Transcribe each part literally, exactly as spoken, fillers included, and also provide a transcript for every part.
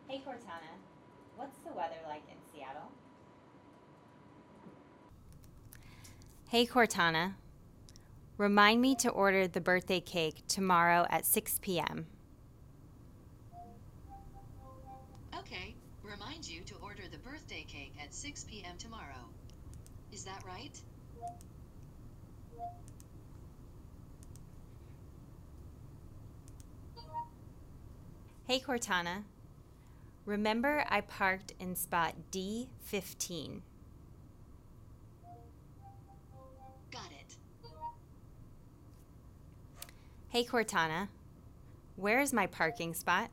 Hey Cortana, what's the weather like in Seattle? Hey Cortana, remind me to order the birthday cake tomorrow at six p m Okay, remind you to order the birthday cake at six p m tomorrow. Is that right? Hey Cortana, remember I parked in spot D fifteen. Got it. Hey Cortana, where is my parking spot?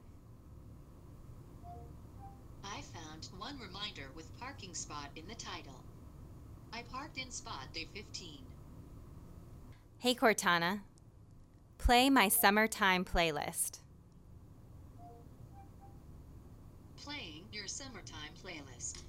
I found one reminder with parking spot in the title. I parked in spot D fifteen. Hey Cortana, play my summertime playlist. Playing your summertime playlist.